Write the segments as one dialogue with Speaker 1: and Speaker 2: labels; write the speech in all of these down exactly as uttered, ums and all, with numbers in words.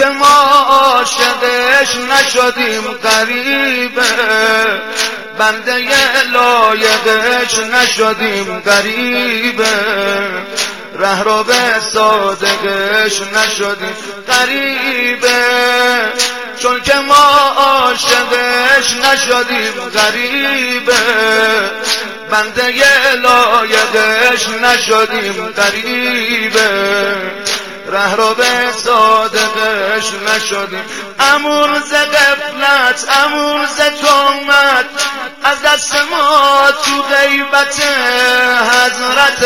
Speaker 1: که ما عاشقش نشدیم غریبه، بنده لایقش نشدیم غریبه، ره رو به صادقش نشدیم غریبه، چون که ما عاشقش نشدیم غریبه، بنده لایقش نشدیم غریبه، ره رو به صادقش نشدیم. امون ز غفلت امون ز تهمت از دست ما تو غیبت حضرت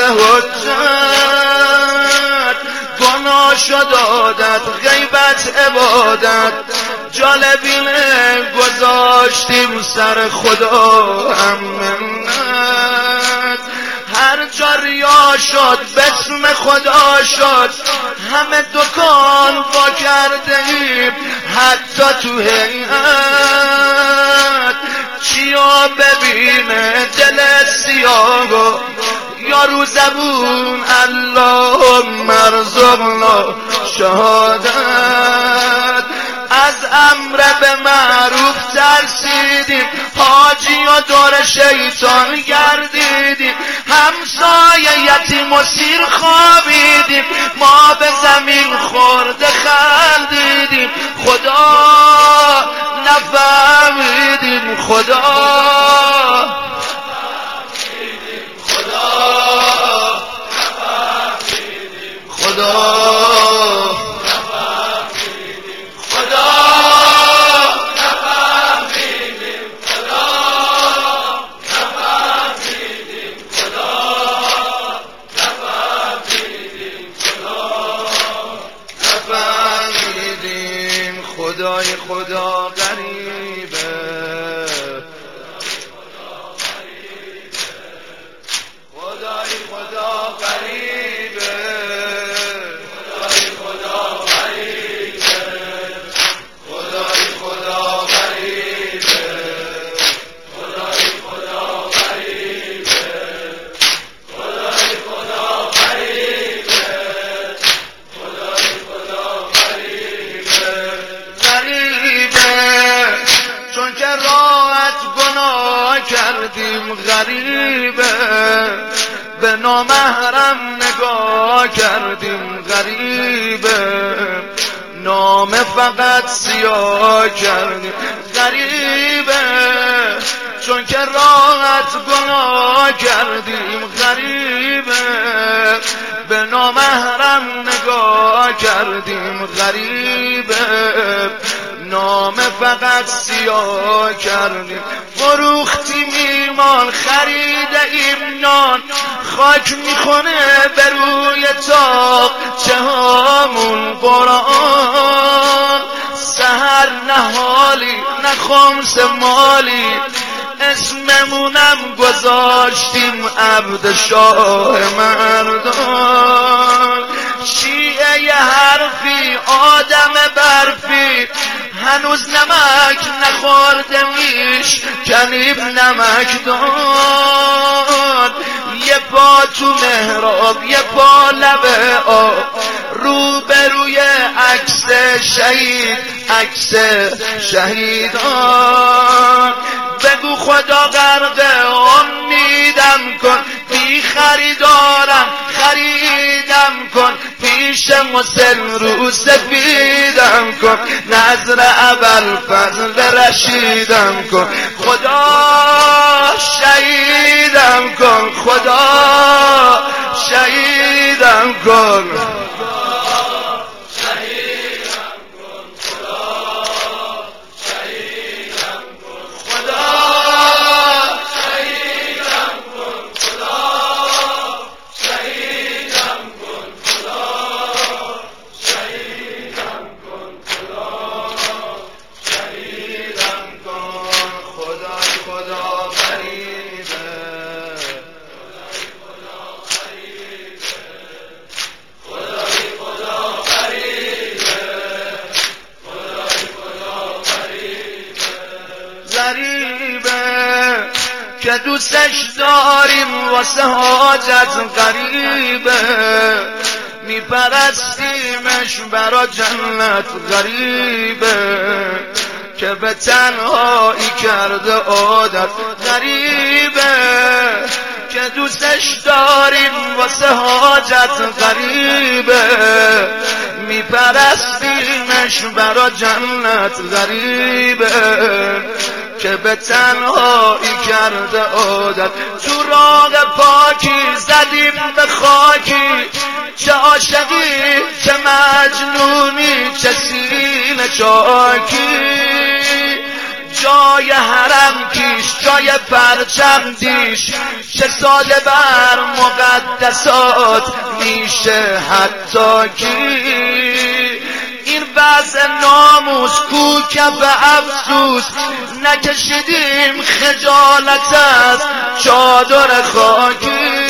Speaker 1: حجت، گناه شد عادت غیبت عبادت، جالبینه گذاشتیم سر خدا هم منت، هر جا ریا شد بسم خدا شد، همه دکان با کرده ایم حتی تو هیئت، چیا ببینه دل سیاه یا رو زبون اللهم ارزقنا شهادت، از امر به معروف ترسیدیم، حاجی و دور شیطان گردیدیم، همسایه یتیم و سیر خوابیدیم، ما به زمین خورده خندیدیم، خدا نفهمیدیم، خدا خدای خدا غریبه، خدای خدا غریبه، خدای خدا غریبه، خدای خدا غریبه، خدای خدا غریبه، خدای خدا غریبه، خدای خدا غریبه، غریبه، چون که راحت گناه کردیم غریبه، به نامحرم نگاه کردیم غریبه، نام فقط سیاه کردیم غریبه، چون که راحت گناه کردیم غریبه، به نامحرم نگاه کردیم غریبه، نام فقط سیاه کردیم، فروختیم ایمان خریده ایم نان، خاک میخونه به روی تاق چهامون قرآن، سحر نهالی نه خمس مالی، اسممونم گذاشتیم عبد شاه مردان، شیعه ی حرفی آدم برفی، هنوز نمک نخورده میش کنیب نمکدان، یه پا تو محراب یه پا لبه آب، رو به روی عکس شهید عکس شهیدان، بگو خدا غرق امیدم کن، بی خریدارم خریدم کن، پیش مسلم رو سفیدم کن، نظر ابوالفضل رشیدم کن، خدا شهیدم کن، خدا شهیدم کن، که دوستش داریم واسه حاجت غریبه، میپرستیمش برا جنت غریبه که به تنهایی کرده عادت غریبه که دوستش داریم واسه حاجت غریبه میپرستیمش برا جنت غریبه که به تنهایی کرده عادت تو راه پاکی زدیم به خاکی چه عاشقی چه مجنونی چه سینه چاکی جای حرم کیش جای پرچم دیش چه ساده بر مقدسات میشه حتی کی این وضع ناموس کو کف افسوس نکشیدیم خجالت از چادر خاکی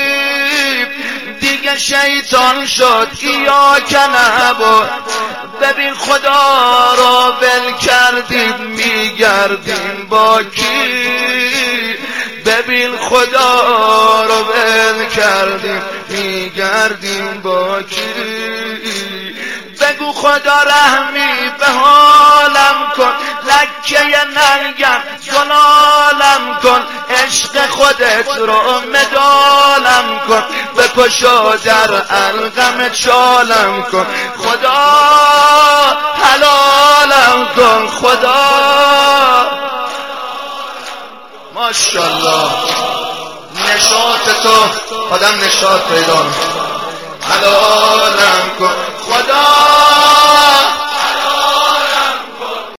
Speaker 1: دیگه شیطان شد یا کنبود ببین خدا رو ول کردیم میگردیم با کی ببین خدا رو ول کردیم میگردیم با کی بگو خدا رحمی به حالم کن لکه ننگم زلالم کن عشق خودت رو مدالم کن بکشا در الغم چالم کن خدا حلالم کن خدا ماشاءالله نشاط تو آدم نشاط پیدا حلالم کن خدا